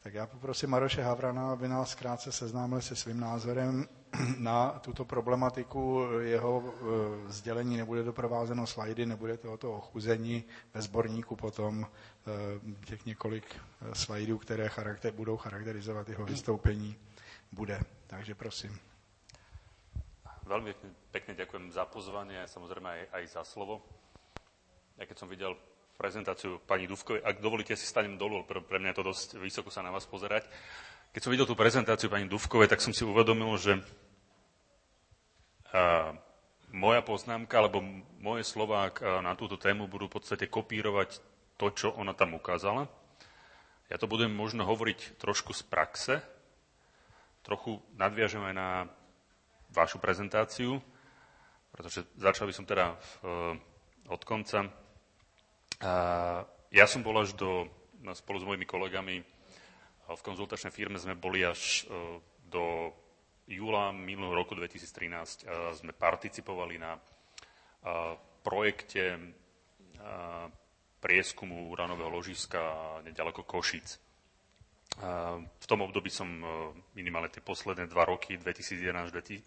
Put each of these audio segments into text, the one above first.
Tak já poprosím Maroše Havrana, aby nás krátce seznámil se svým názorem na tuto problematiku. Jeho sdělení nebude doprovázeno slajdy, nebude tohoto ochuzení ve sborníku potom těch několik slajdů, které budou charakterizovat jeho vystoupení, bude. Takže prosím. Veľmi pekne ďakujem za pozvanie a samozrejme aj za slovo. Ja keď som videl prezentáciu pani Dufkovej, ak dovolíte, si stanem dolu, pre mňa je to dosť vysoko sa na vás pozerať. Keď som videl tú prezentáciu pani Dufkovej, tak som si uvedomil, že moja poznámka, alebo moje slová na túto tému budú v podstate kopírovať to, čo ona tam ukázala. Ja to budem možno hovoriť trošku z praxe, trochu nadviažem aj na vašu prezentáciu, pretože začal by som teda od konca. Ja som bol až spolu s mojimi kolegami v konzultačnej firme, sme boli až do júla minulého roku 2013. Sme participovali na projekte prieskumu uranového ložiska nedaleko Košíc. V tom období som minimálne tie posledné 2 roky, 2011-2013,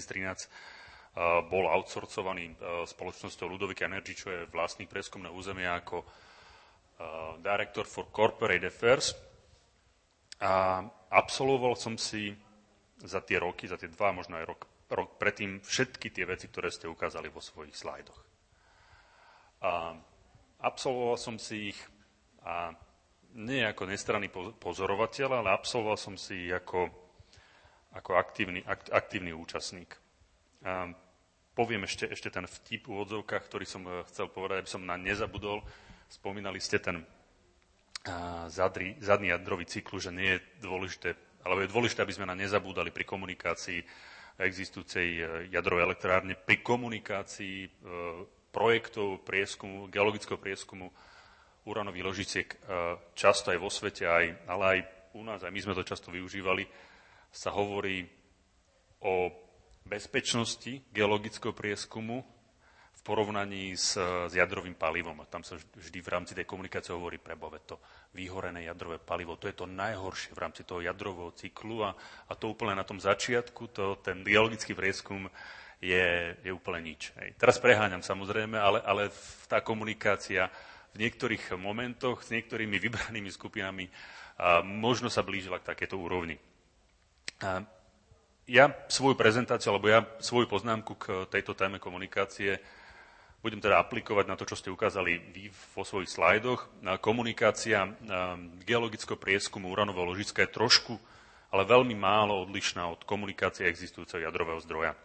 bol outsourcovaný spoločnosťou Ludovika Energy, čo je vlastník prieskumného územia, ako Director for Corporate Affairs. A absolvoval som si za tie roky, za tie 2, možno aj rok predtým, všetky tie veci, ktoré ste ukázali vo svojich slajdoch. Absolvoval som si ich a nie ako nestranný pozorovateľ, ale absolvoval som si ako aktívny účastník. Poviem ešte ten vtip v odzovkách, ktorý som chcel povedať, aby som na nezabudol. Spomínali ste ten zadný jadrový cyklus, že nie je dôležité, alebo je dôležité, aby sme na nezabúdali pri komunikácii existujúcej jadrovej elektrárne, pri komunikácii projektov prieskumu, geologického prieskumu uranových ložiciek, často aj vo svete, ale aj u nás, aj my sme to často využívali, sa hovorí o bezpečnosti geologického prieskumu v porovnaní s jadrovým palivom. A tam sa vždy v rámci tej komunikácie hovorí preboha, to vyhorené jadrové palivo, to je to najhoršie v rámci toho jadrového cyklu a to úplne na tom začiatku, ten geologický prieskum je úplne nič. Hej. Teraz preháňam samozrejme, ale tá komunikácia v niektorých momentoch s niektorými vybranými skupinami možno sa blížila k takéto úrovni. Ja svoju prezentáciu, alebo ja svoju poznámku k tejto téme komunikácie budem teda aplikovať na to, čo ste ukázali vy vo svojich slajdoch. Komunikácia geologického prieskumu uranového ložiska je trošku, ale veľmi málo odlišná od komunikácie existujúceho jadrového zdroja.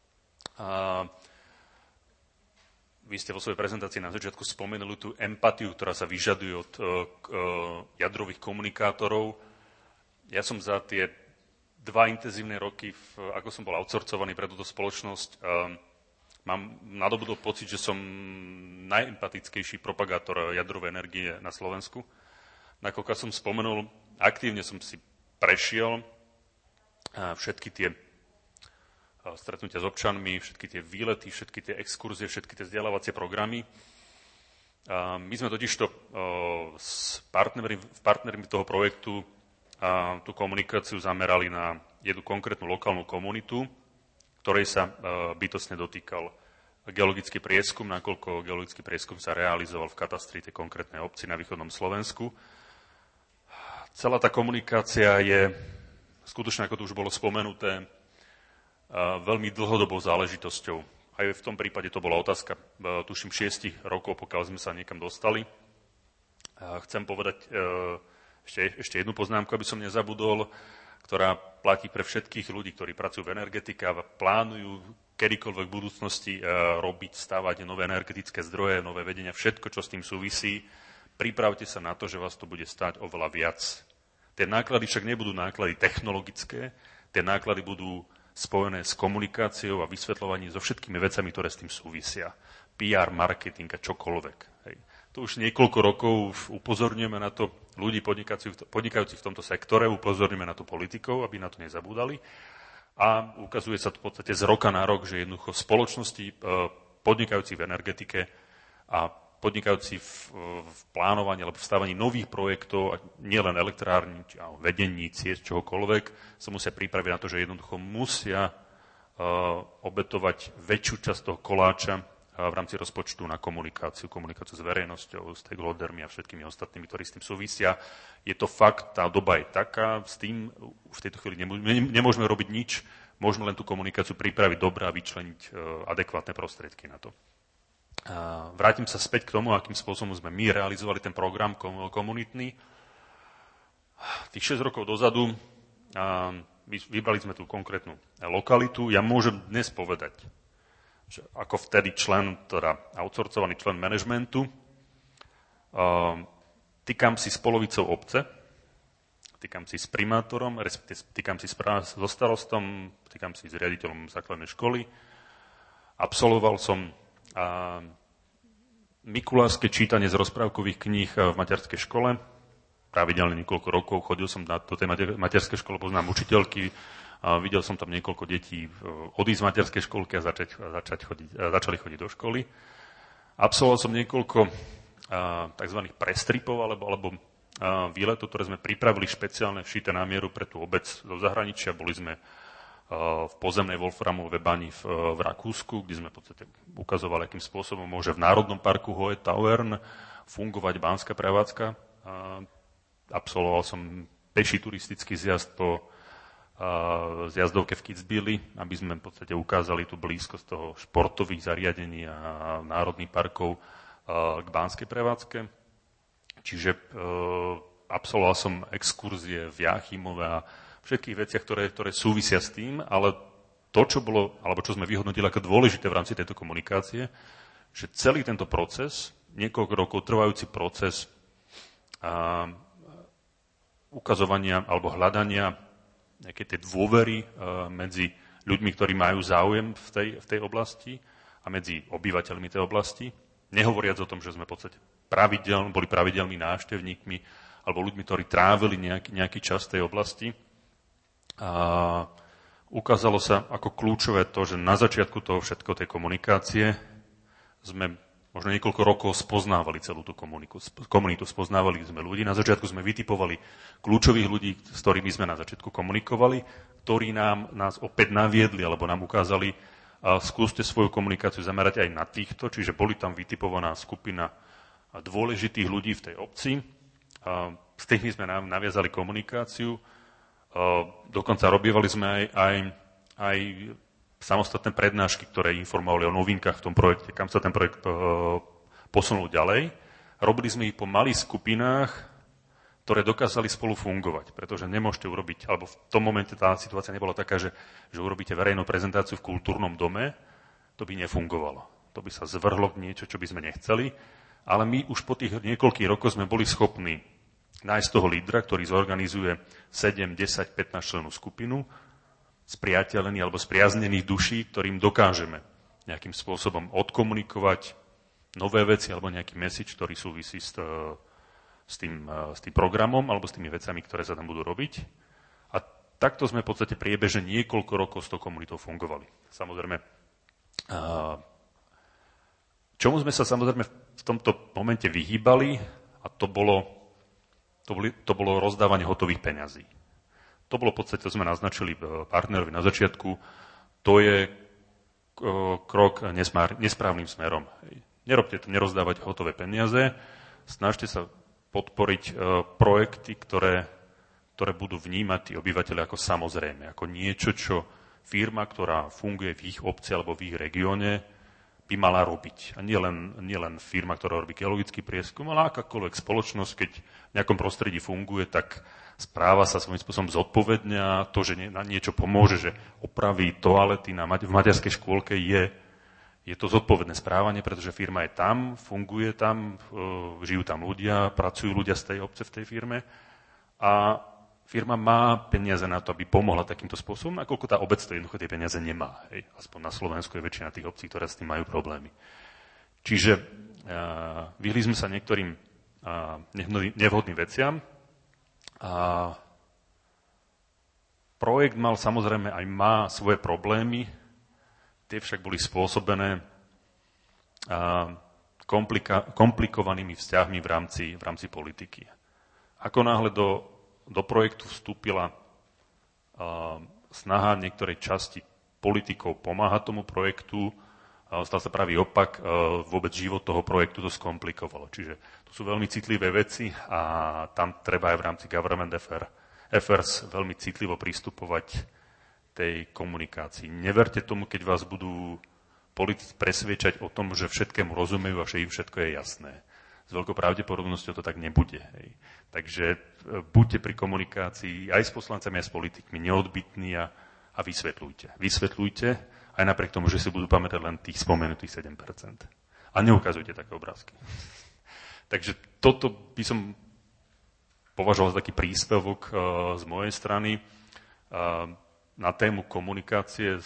Vy ste vo svojej prezentácii na začiatku spomenuli tú empatiu, ktorá sa vyžaduje od jadrových komunikátorov. Ja som za tie 2 intenzívne roky, ako som bol outsourcovaný pre túto spoločnosť, mám nadobudol pocit, že som najempatickejší propagátor jadrovej energie na Slovensku. Nakoľko som spomenul, aktívne som si prešiel všetky tie stretnutia s občanmi, všetky tie výlety, všetky tie exkurzie, všetky tie vzdelávacie programy. My sme totižto s partnermi toho projektu tú komunikáciu zamerali na jednu konkrétnu lokálnu komunitu, ktorej sa bytostne dotýkal geologický prieskum, nakoľko geologický prieskum sa realizoval v katastri tej konkrétnej obci na východnom Slovensku. Celá tá komunikácia je skutočne, ako to už bolo spomenuté, veľmi dlhodobou záležitosťou. Aj v tom prípade to bola otázka, tuším, 6 rokov, pokiaľ sme sa niekam dostali. Chcem povedať ešte jednu poznámku, aby som nezabudol, ktorá platí pre všetkých ľudí, ktorí pracujú v energetike a plánujú kedykoľvek v budúcnosti robiť, stavať nové energetické zdroje, nové vedenia, všetko, čo s tým súvisí. Pripravte sa na to, že vás to bude stáť oveľa viac. Tie náklady však nebudú náklady technologické, tie náklady budú spojené s komunikáciou a vysvetľovaním so všetkými vecami, ktoré s tým súvisia. PR, marketing a čokoľvek. Hej. To už niekoľko rokov upozorňujeme na to ľudí podnikajúcich v tomto sektore, upozorňujeme na to politikov, aby na to nezabúdali. A ukazuje sa to v podstate z roka na rok, že jednoducho spoločnosti podnikajúcich v energetike a podnikajúci v plánovaní alebo v stávaní nových projektov, nielen elektrární, či vedení, ciest, čohokoľvek, sa musia pripraviť na to, že jednoducho musia obetovať väčšiu časť toho koláča v rámci rozpočtu na komunikáciu s verejnosťou, stakeholdermi a všetkými ostatnými, ktorí s tým súvisia. Je to fakt, tá doba je taká, s tým už v tejto chvíli nemôžeme robiť nič, môžeme len tú komunikáciu pripraviť dobre a vyčleniť adekvátne prostriedky na to. Vrátim sa späť k tomu, akým spôsobom sme my realizovali ten program komunitný. Tých 6 rokov dozadu vybrali sme tú konkrétnu lokalitu. Ja môžem dnes povedať, že ako vtedy outsourcovaný člen manažmentu, týkam si s polovicou obce, týkam si s primátorom, týkam si so starostom, týkam si s riaditeľom základnej školy. Absolvoval som mikulárske čítanie z rozprávkových kníh v materskej škole. Pravidelne niekoľko rokov chodil som do tej materskej školy, poznám učiteľky, videl som tam niekoľko detí odísť z materskej školky a začali chodiť do školy. Absolvoval som niekoľko tzv. Prestripov alebo výletov, ktoré sme pripravili špeciálne všité na mieru pre tú obec zo zahraničia. Boli sme v pozemnej wolframovej bani v Rakúsku, kde sme v podstate ukazovali, akým spôsobom môže v Národnom parku Hohe Tauern fungovať banská prevádzka. Absolvoval som peší turistický zjazd po zjazdovke v Kitzbüheli, aby sme v podstate ukázali tú blízkosť toho športových zariadení a národných parkov k banskej prevádzke. Čiže absolvoval som exkurzie v Jáchymove a všetkých veciach, ktoré súvisia s tým, ale to, čo sme vyhodnotili ako dôležité v rámci tejto komunikácie, že celý tento proces, niekoľko rokov trvajúci proces ukazovania alebo hľadania nejakej tej dôvery medzi ľuďmi, ktorí majú záujem v tej oblasti a medzi obyvateľmi tej oblasti, nehovoriac o tom, že sme v podstate boli pravidelnými návštevníkmi alebo ľuďmi, ktorí trávili nejaký čas v tej oblasti. A ukázalo sa ako kľúčové to, že na začiatku toho všetko tej komunikácie sme možno niekoľko rokov spoznávali celú tú komunitu, spoznávali sme ľudí. Na začiatku sme vytipovali kľúčových ľudí, s ktorými sme na začiatku komunikovali, ktorí nás opäť naviedli alebo nám ukázali, skúste svoju komunikáciu zamerať aj na týchto, čiže boli tam vytipovaná skupina dôležitých ľudí v tej obci. S tými sme naviazali komunikáciu. Dokonca robievali sme aj samostatné prednášky, ktoré informovali o novinkách v tom projekte, kam sa ten projekt posunul ďalej. Robili sme ich po malých skupinách, ktoré dokázali spolu fungovať, pretože nemôžete urobiť, alebo v tom momente tá situácia nebola taká, že urobíte verejnú prezentáciu v kultúrnom dome, to by nefungovalo. To by sa zvrhlo k niečo, čo by sme nechceli, ale my už po tých niekoľkých rokoch sme boli schopní nájsť toho lídra, ktorý zorganizuje 7, 10, 15 členov skupinu, spriateľených alebo spriaznených duší, ktorým dokážeme nejakým spôsobom odkomunikovať nové veci alebo nejaký message, ktorý súvisí s tým programom alebo s tými vecami, ktoré sa tam budú robiť. A takto sme v podstate priebežne niekoľko rokov s tou komunitou fungovali. Samozrejme, čomu sme sa samozrejme v tomto momente vyhýbali, a to bolo rozdávanie hotových peňazí. To bolo v podstate, to sme naznačili partnerovi na začiatku, to je krok nesprávnym smerom. Nerobte to, nerozdávať hotové peniaze, snažte sa podporiť projekty, ktoré budú vnímať tí obyvateľe ako samozrejme, ako niečo, čo firma, ktorá funguje v ich obci alebo v ich regióne, by mala robiť. A nielen firma, ktorá robí geologický prieskum, ale akákoľvek spoločnosť, keď v nejakom prostredí funguje, tak správa sa svojím spôsobom zodpovedne a to, že na niečo pomôže, že opraví toalety v materskej škôlke, je to zodpovedné správanie, pretože firma je tam, funguje tam, žijú tam ľudia, pracujú ľudia z tej obce v tej firme a firma má peniaze na to, aby pomohla takýmto spôsobom, nakoľko tá obec to jednoducho tie peniaze nemá. Hej. Aspoň na Slovensku je väčšina tých obcí, ktoré s tým majú problémy. Čiže vyhli sme sa niektorým nevhodným veciam a projekt mal samozrejme aj má svoje problémy, tie však boli spôsobené komplikovanými vzťahmi v rámci politiky. Ako náhle do projektu vstúpila snaha niektorej časti politikov pomáhať tomu projektu, stal sa pravý opak, vôbec život toho projektu to skomplikovalo. Čiže to sú veľmi citlivé veci a tam treba aj v rámci government affairs veľmi citlivo pristupovať tej komunikácii. Neverte tomu, keď vás budú politici presviečať o tom, že všetkému rozumejú a že im všetko je jasné. S veľkou pravdepodobnosťou to tak nebude. Hej. Takže buďte pri komunikácii aj s poslancami, aj s politikmi neodbitní a vysvetľujte. Vysvetľujte aj napriek tomu, že si budú pamätať len tých spomenutých 7%. A neukazujte také obrázky. Takže toto by som považoval za taký príspevok z mojej strany na tému komunikácie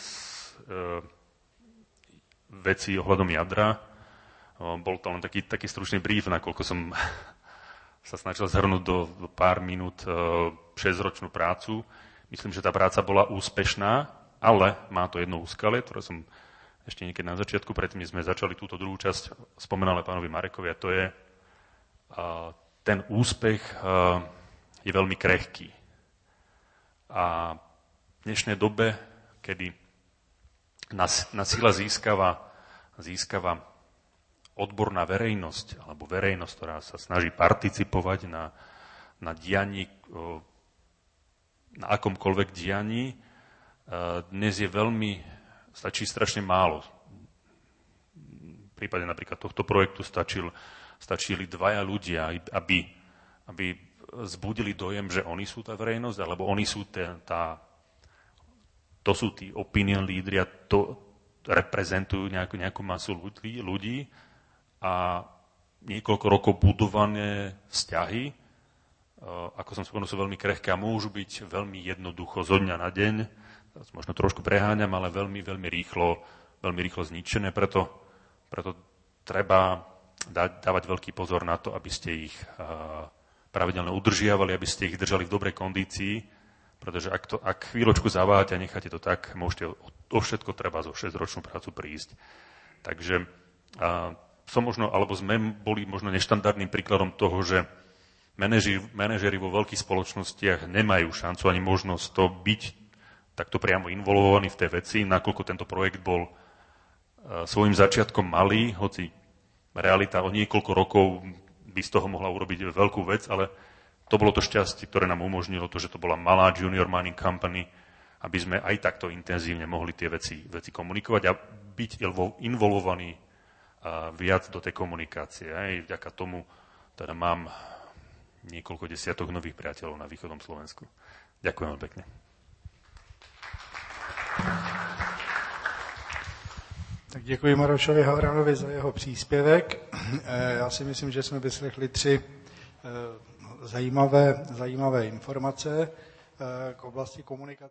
vecí ohľadom jadra. Bol to len taký stručný brief, nakoľko som sa snažil zhrnúť do pár minút 6-ročnú prácu. Myslím, že tá práca bola úspešná, ale má to jedno úskalie, ktoré som ešte niekedy na začiatku, predtým, než sme začali túto druhú časť, spomenal aj pánovi Marekovi, a to je, ten úspech je veľmi krehký. A v dnešnej dobe, kedy na sile získava odborná verejnosť, alebo verejnosť, ktorá sa snaží participovať na dianí, na akomkoľvek dianí, dnes je stačí strašne málo. V prípade napríklad tohto projektu stačili dvaja ľudia, aby zbudili dojem, že oni sú tá verejnosť, alebo oni sú to sú tí opinion lídri a to reprezentujú nejakú masu ľudí a niekoľko rokov budované vzťahy, ako som spomenul, sú veľmi krehké a môžu byť veľmi jednoducho zo dňa na deň, možno trošku preháňam, ale veľmi, veľmi rýchlo zničené, preto treba dávať veľký pozor na to, aby ste ich pravidelne udržiavali, aby ste ich držali v dobrej kondícii, pretože ak chvíľočku zaváhate a necháte to tak, môžete o všetko treba zo 6-ročnú prácu prísť. Takže sme boli možno neštandardným príkladom toho, že manažeri vo veľkých spoločnostiach nemajú šancu ani možnosť to byť takto priamo involvovaní v tej veci, nakoľko tento projekt bol svojím začiatkom malý, hoci realita o niekoľko rokov by z toho mohla urobiť veľkú vec, ale to bolo to šťastie, ktoré nám umožnilo to, že to bola malá junior mining company, aby sme aj takto intenzívne mohli tie veci komunikovať a byť involvovaní viac do tej komunikácie. Aj vďaka tomu teda mám niekoľko desiatok nových priateľov na východnom Slovensku. Ďakujem veľmi pekne. Tak děkuji Marošovi Havranovi za jeho příspěvek. Já si myslím, že jsme vyslechli 3 zajímavé informace k oblasti komunikace.